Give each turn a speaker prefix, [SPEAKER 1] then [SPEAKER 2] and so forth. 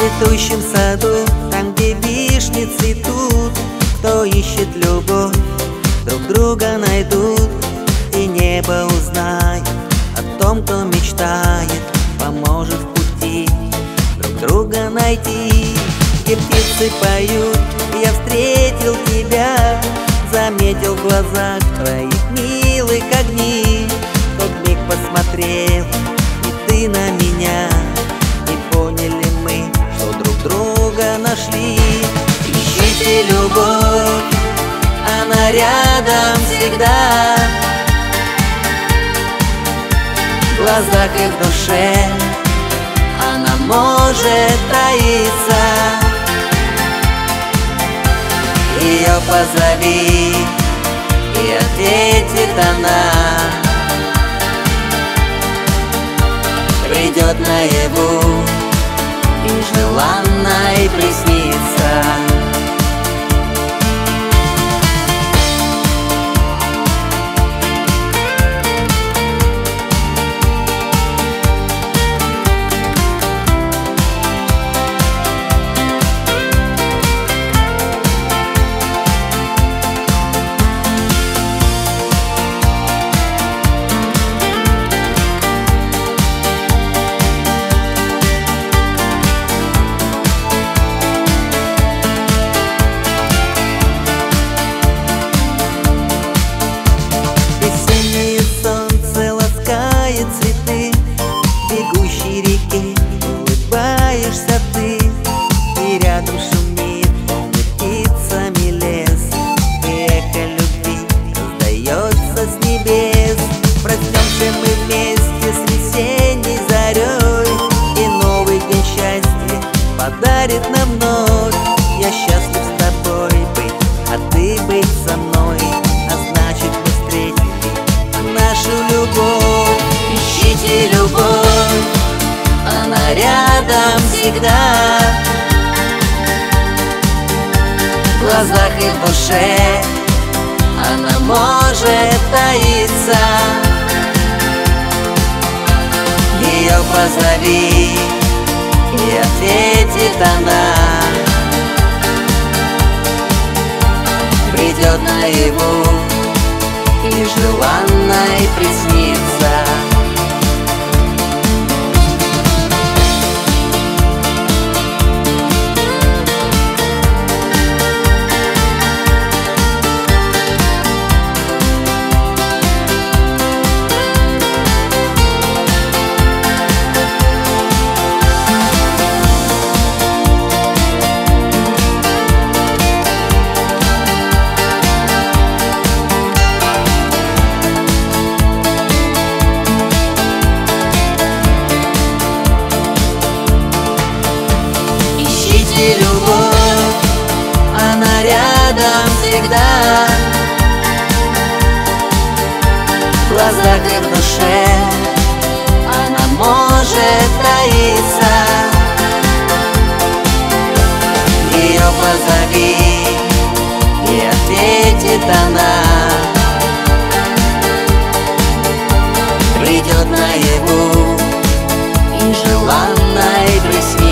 [SPEAKER 1] цветущем саду, там, где вишни цветут, кто ищет любовь, друг друга найдут, и небо узнает о том, кто мечтает, поможет в пути друг друга найти. Где птицы поют, я встретил тебя, заметил в глазах твоих милых огни. В тот миг посмотрел и ты на меня, и поняли мы, что друг друга нашли. Ищите любовь, она рядом всегда, в глазах и в душе она может таиться. Ее позови, и ответит она, придет наяву и желанной приснится. Улыбаешься ты, и рядом шумит полный птицами лес, и эхо любви раздается с небес. Проснемся мы вместе с весенней зарей, и новый день счастья подарит нам вновь. Я счастлив с тобой быть, а ты быть со мной, а значит мы встретили нашу любовь. Ищите любовь, она рядом всегда, в глазах и в душе она может таиться. Ее позови, и ответит она, придет наяву и желанной приснится. Любовь, она рядом всегда, в глазах и в душе она может таиться. Ее позови, и ответит она, придет наяву и желанной приснится.